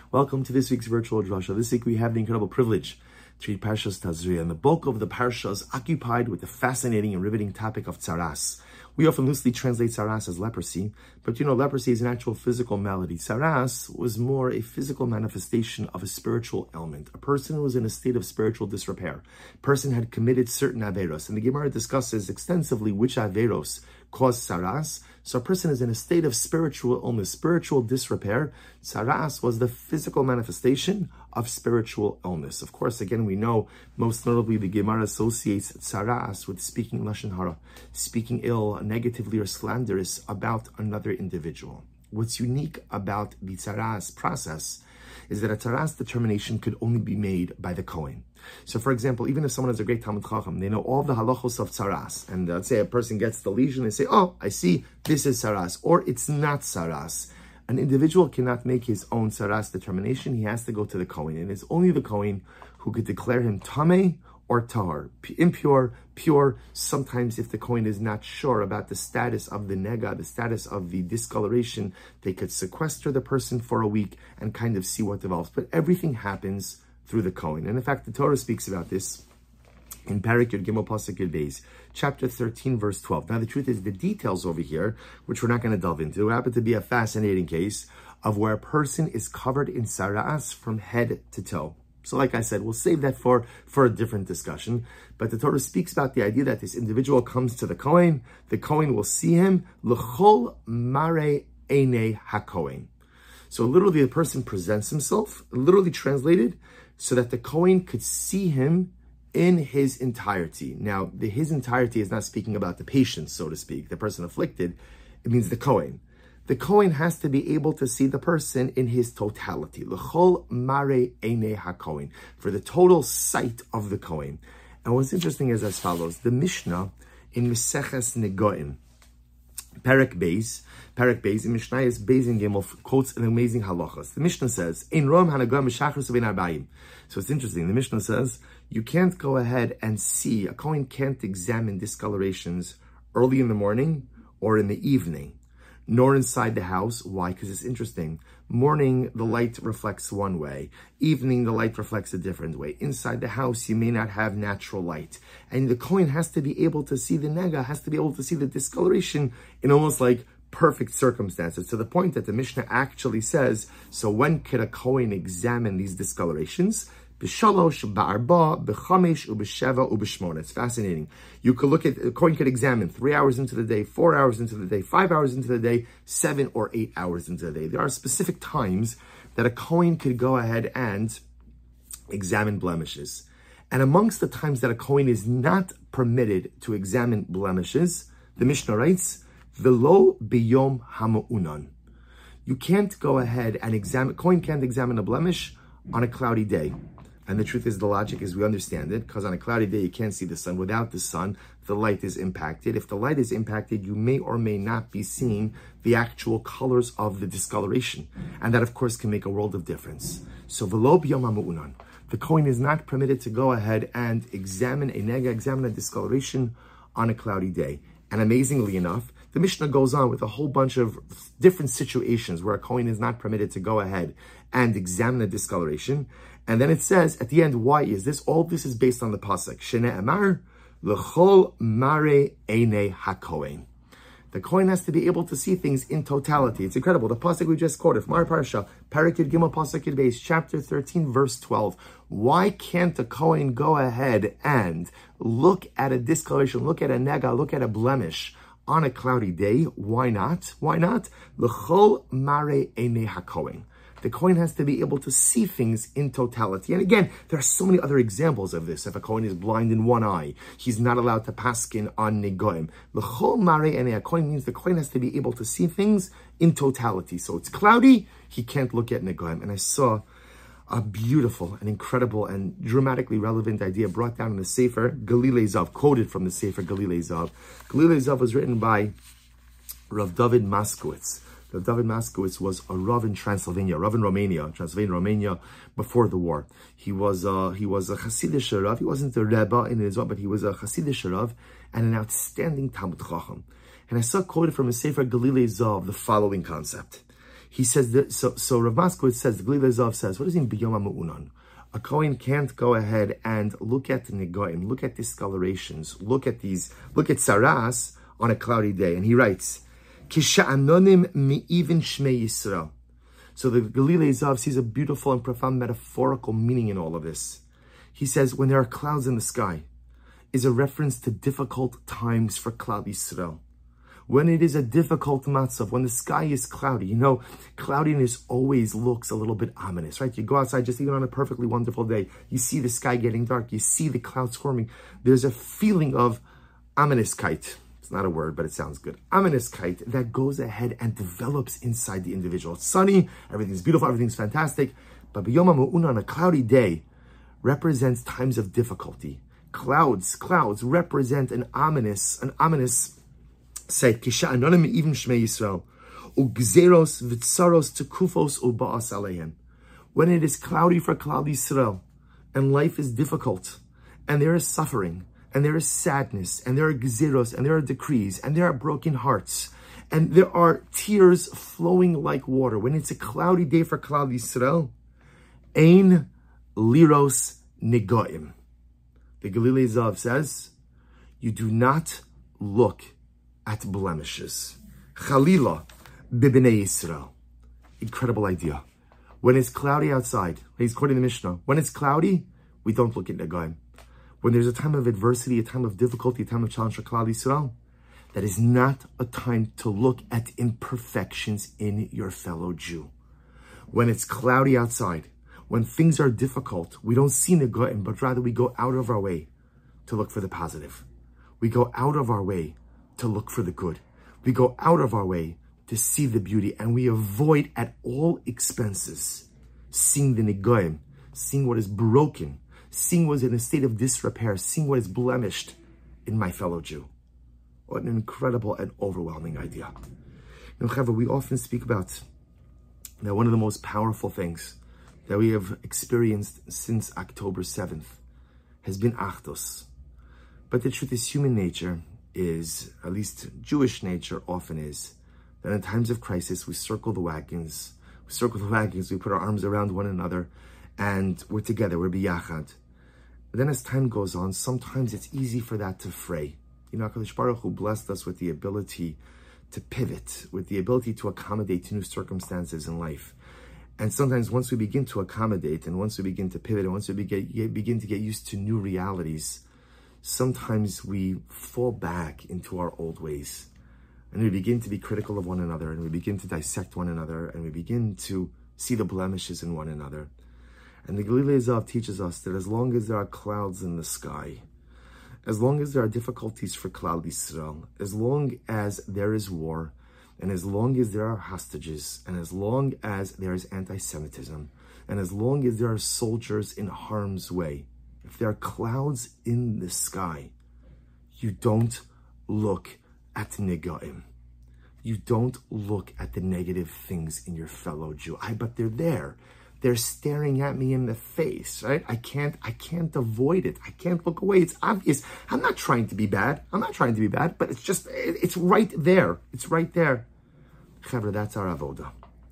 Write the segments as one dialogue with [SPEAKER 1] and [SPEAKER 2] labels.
[SPEAKER 1] Welcome to this week's virtual drasha. This week we have the incredible privilege to read Parshas Tazria, and the bulk of the parsha is occupied with the fascinating and riveting topic of tzaras. We often loosely translate tzaras as leprosy, but leprosy is an actual physical malady. Tzaras was more a physical manifestation of a spiritual ailment. A person who was in a state of spiritual disrepair. A person had committed certain averos, and the Gemara discusses extensively which averos cause tzaras. So a person is in a state of spiritual illness, spiritual disrepair. Tzaras was the physical manifestation of spiritual illness. Of course, again, we know, most notably, the Gemara associates tzaras with speaking lashon hara, speaking ill, negatively or slanderous about another individual. What's unique about the tzaras process is that a tzaras determination could only be made by the Kohen. So, for example, even if someone has a great Talmud Chacham, they know all the halachos of tzaras, and let's say a person gets the lesion, they say, oh, I see, this is tzaras, or it's not tzaras. An individual cannot make his own tzaras determination. He has to go to the Kohen, and it's only the Kohen who could declare him tameh or tahar, impure, pure. Sometimes if the Kohen is not sure about the status of the nega, the status of the discoloration, they could sequester the person for a week and kind of see what develops. But everything happens through the Kohen. And in fact, the Torah speaks about this in Parak Yud Gimel Pasuk Yud Beis, chapter 13, verse 12. Now, the truth is, the details over here, which we're not going to delve into, happen to be a fascinating case of where a person is covered in tzaras from head to toe. So like I said, we'll save that for a different discussion. But the Torah speaks about the idea that this individual comes to the Kohen will see him, l'chol mare einei hakohen. So literally the person presents himself, literally translated, so that the Kohen could see him in his entirety. Now, his entirety is not speaking about the patient, so to speak, the person afflicted. It means the Kohen. The Kohen has to be able to see the person in his totality. L'chol mare einei hakohen, for the total sight of the Kohen. And what's interesting is as follows. The Mishnah in Meseches Negoim, Parak Beis in Mishnayos Beis and Gimel quotes an amazing halachas. The Mishnah says, "Ein rom hanagam mishachris uvein arbaim." So it's interesting. The Mishnah says you can't go ahead and see, a Kohen can't examine discolorations early in the morning or in the evening, nor inside the house. Why? Because it's interesting. Morning, the light reflects one way. Evening, the light reflects a different way. Inside the house, you may not have natural light. And the Kohen has to be able to see the nega, has to be able to see the discoloration in almost like perfect circumstances, to the point that the Mishnah actually says, so when could a Kohen examine these discolorations? B'shalosh, ba'arba, b'chamesh, u'b'sheva, u'b'shmona. It's fascinating. You could look at, a Kohen could examine 3 hours into the day, 4 hours into the day, 5 hours into the day, 7 or 8 hours into the day. There are specific times that a Kohen could go ahead and examine blemishes. And amongst the times that a Kohen is not permitted to examine blemishes, the Mishnah writes, V'lo biyom hama'unan. You can't go ahead and examine, Kohen can't examine a blemish on a cloudy day. And the truth is, the logic is, we understand it, because on a cloudy day, you can't see the sun. Without the sun, the light is impacted. If the light is impacted, you may or may not be seeing the actual colors of the discoloration. And that, of course, can make a world of difference. So, v'lo b'yom ha'mu'unan. The Kohen is not permitted to go ahead and examine a nega, examine a discoloration on a cloudy day. And amazingly enough, the Mishnah goes on with a whole bunch of different situations where a Kohen is not permitted to go ahead and examine a discoloration. And then it says at the end, why is this? All this is based on the pasuk. Shnei amar l'chol mare einei hakohen. The Kohen has to be able to see things in totality. It's incredible. The pasuk we just quoted from our parsha, Parak Yud Gimel Pasuk Yud Beis, chapter 13, verse 12. Why can't the Kohen go ahead and look at a discoloration, look at a nega, look at a blemish on a cloudy day? Why not? Why not? L'chol mare einei hakohen. The Kohen has to be able to see things in totality. And again, there are so many other examples of this. If a Kohen is blind in one eye, he's not allowed to paskin on negoim. L'chol mare einei hakohen means the Kohen has to be able to see things in totality. So it's cloudy, he can't look at negoim. And I saw a beautiful and incredible and dramatically relevant idea brought down in the Sefer Galilei Zav, quoted from the Sefer Galilei Zav. Galilei Zav was written by Rav David Moskowitz. Rav David Moskowitz was a Rav in Transylvania, Romania, before the war. He was a Hasidic Rav. He wasn't a Rebbe in Israel, but he was a Hasidic Rav and an outstanding Talmud Chacham. And I saw quoted from a Sefer Galilei Zav the following concept. He says that, so Rav Moskowitz says, the Galilei Zav says, what does it mean biyom ha'mu'unan? A Kohen can't go ahead and look at the negoim, look at discolorations, look at saras on a cloudy day. And he writes, Kisha'anonim mi'ivin shmei Yisrael. So the Galilei Zav sees a beautiful and profound metaphorical meaning in all of this. He says, when there are clouds in the sky, is a reference to difficult times for Klal Yisrael. When it is a difficult matzav, when the sky is cloudy, cloudiness always looks a little bit ominous, right? You go outside, just even on a perfectly wonderful day, you see the sky getting dark, you see the clouds forming. There's a feeling of ominouskeit. It's not a word, but it sounds good. Ominouskeit that goes ahead and develops inside the individual. It's sunny, everything's beautiful, everything's fantastic, but b'yom ha'mu'una, on a cloudy day, represents times of difficulty. Clouds represent an ominous said Kisha Anonim even Shmei Yisrael Ugzeros Vitsaros Tekufos Uba'as Aleihem. When it is cloudy for Klal Yisrael and life is difficult and there is suffering and there is sadness and there are gzeros and there are decrees and there are broken hearts and there are tears flowing like water. When it's a cloudy day for Klal Yisrael, Ein Liros Negoim. The Galilei Zav says, you do not look at blemishes. Chalila b'bnei Yisrael. Incredible idea. When it's cloudy outside, he's quoting the Mishnah, when it's cloudy, we don't look at Negoim. When there's a time of adversity, a time of difficulty, a time of challenge for Klal Yisrael, that is not a time to look at imperfections in your fellow Jew. When it's cloudy outside, when things are difficult, we don't see Negoim, but rather we go out of our way to look for the positive. We go out of our way to look for the good. We go out of our way to see the beauty, and we avoid at all expenses seeing the negoim, seeing what is broken, seeing what is in a state of disrepair, seeing what is blemished in my fellow Jew. What an incredible and overwhelming idea. We often speak about that one of the most powerful things that we have experienced since October 7th has been Achdus. But the truth is, human nature is, at least Jewish nature often is, that in times of crisis, we circle the wagons, we put our arms around one another, and we're together, we're biyachad. But then as time goes on, sometimes it's easy for that to fray. HaKadosh Baruch Hu blessed us with the ability to pivot, with the ability to accommodate to new circumstances in life. And sometimes once we begin to accommodate, and once we begin to pivot, and once we begin to get used to new realities, sometimes we fall back into our old ways. And we begin to be critical of one another, and we begin to dissect one another, and we begin to see the blemishes in one another. And the Galilei Zav teaches us that as long as there are clouds in the sky, as long as there are difficulties for Klal Yisrael, as long as there is war, and as long as there are hostages, and as long as there is anti-Semitism, and as long as there are soldiers in harm's way, if there are clouds in the sky, you don't look at Negoim. You don't look at the negative things in your fellow Jew. But they're there. They're staring at me in the face, right? I can't avoid it. I can't look away. It's obvious. I'm not trying to be bad. But it's right there. It's right there. Chevra, that's our avoda.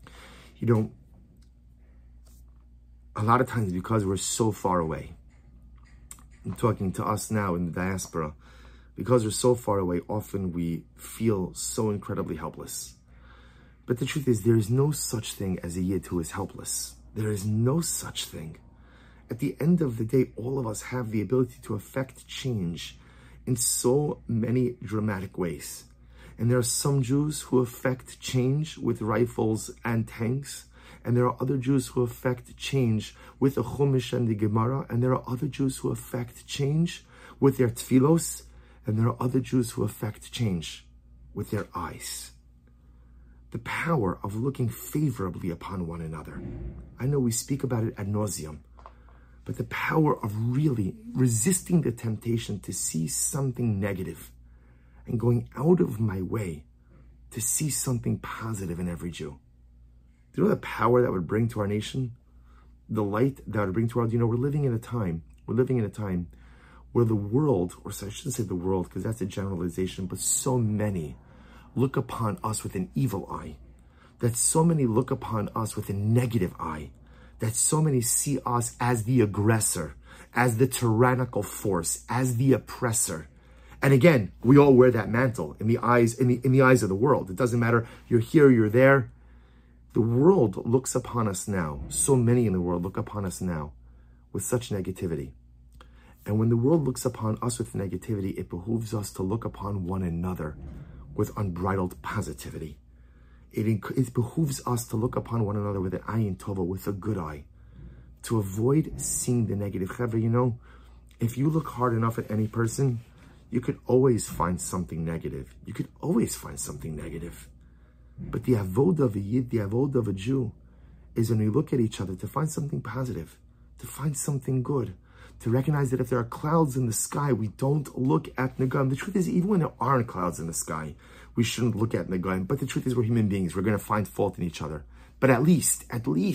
[SPEAKER 1] A lot of times because we're so far away, I'm talking to us now in the diaspora, because we're so far away, often we feel so incredibly helpless. But the truth is, there is no such thing as a Yid who is helpless. There is no such thing. At the end of the day, all of us have the ability to affect change in so many dramatic ways. And there are some Jews who affect change with rifles and tanks, and there are other Jews who affect change with the Chumash and the Gemara, and there are other Jews who affect change with their tfilos, and there are other Jews who affect change with their eyes. The power of looking favorably upon one another. I know we speak about it ad nauseum, but the power of really resisting the temptation to see something negative and going out of my way to see something positive in every Jew. Do you know the power that would bring to our nation? The light that would bring to our world? We're living in a time where the world, or I shouldn't say the world because that's a generalization, but so many look upon us with an evil eye. that so many look upon us with a negative eye, that so many see us as the aggressor, as the tyrannical force, as the oppressor. And again, we all wear that mantle in the eyes of the world. It doesn't matter, you're here, you're there. The world looks upon us now, so many in the world look upon us now with such negativity. And when the world looks upon us with negativity, it behooves us to look upon one another with unbridled positivity. It behooves us to look upon one another with an ayin tova, with a good eye, to avoid seeing the negative. Chevra, you know, if you look hard enough at any person, you could always find something negative. You could always find something negative. But the avodah of a Yid, the avodah of a Jew, is when we look at each other to find something positive, to find something good, to recognize that if there are clouds in the sky, we don't look at Negaim. The truth is, even when there aren't clouds in the sky, we shouldn't look at Negaim. But the truth is, we're human beings. We're going to find fault in each other. But at least,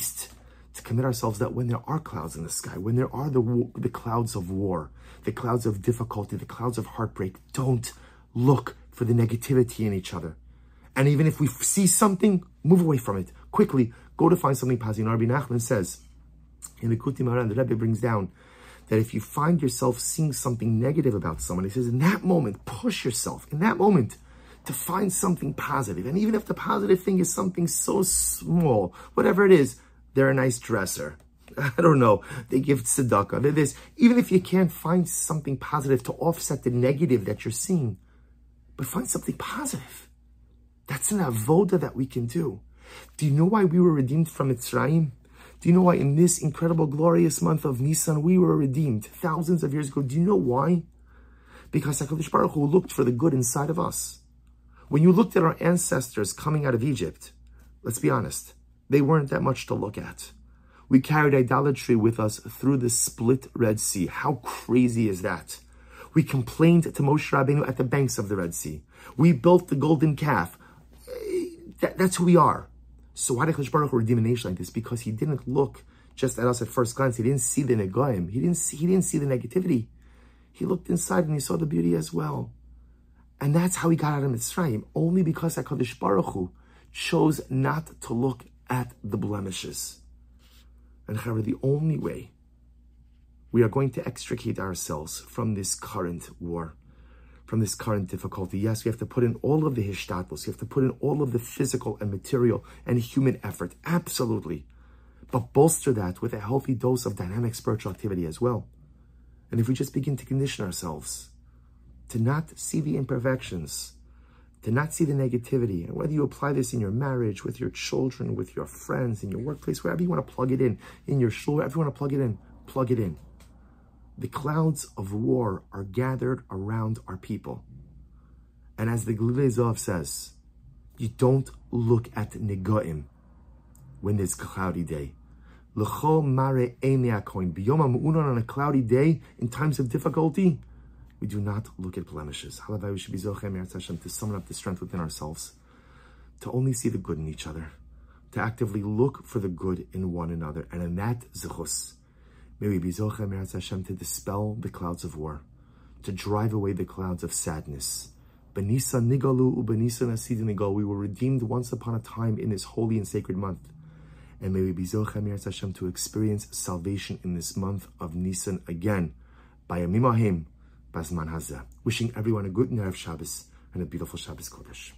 [SPEAKER 1] to commit ourselves that when there are clouds in the sky, when there are the clouds of war, the clouds of difficulty, the clouds of heartbreak, don't look for the negativity in each other. And even if we see something, move away from it. Quickly, go to find something positive. Rabbi Nachman says, in the Kuti Maran, the Rebbe brings down, that if you find yourself seeing something negative about someone, he says, in that moment, push yourself, in that moment, to find something positive. And even if the positive thing is something so small, whatever it is, they're a nice dresser. I don't know. They give tzedakah. They're this. Even if you can't find something positive to offset the negative that you're seeing, but find something positive. That's an avodah that we can do. Do you know why we were redeemed from Mitzrayim? Do you know why in this incredible, glorious month of Nisan, we were redeemed thousands of years ago? Do you know why? Because HaKadosh Baruch Hu looked for the good inside of us. When you looked at our ancestors coming out of Egypt, let's be honest, they weren't that much to look at. We carried idolatry with us through the split Red Sea. How crazy is that? We complained to Moshe Rabbeinu at the banks of the Red Sea. We built the golden calf. That's who we are. So why did HaKadosh Baruch Hu redeem a nation like this? Because he didn't look just at us at first glance. He didn't see the negaim. He didn't see the negativity. He looked inside and he saw the beauty as well. And that's how he got out of Mitzrayim. Only because HaKadosh Baruch Hu chose not to look at the blemishes. And however, the only way we are going to extricate ourselves from this current war, from this current difficulty, yes, we have to put in all of the hishtadlus, we have to put in all of the physical and material and human effort, absolutely. But bolster that with a healthy dose of dynamic spiritual activity as well. And if we just begin to condition ourselves to not see the imperfections, to not see the negativity, and whether you apply this in your marriage, with your children, with your friends, in your workplace, wherever you want to plug it in your shul, wherever you want to plug it in. The clouds of war are gathered around our people. And as the Galilei Zohar says, you don't look at negaim when there's a cloudy day. L'chol mare einei hakohen. B'yom ha'mu'unon, on a cloudy day, in times of difficulty, we do not look at blemishes. Halavai, we should be zochem Eretz Hashem to summon up the strength within ourselves, to only see the good in each other, to actively look for the good in one another. And in that zechus, may we be zochem Eretz Hashem to dispel the clouds of war, to drive away the clouds of sadness. Benisa nigalu ubenisa nasid nigal. We were redeemed once upon a time in this holy and sacred month. And may we be zochem Eretz Hashem to experience salvation in this month of Nisan again. By Yamim Ahim, Bazman Hazeh. Wishing everyone a good Erev Shabbos and a beautiful Shabbos Kodesh.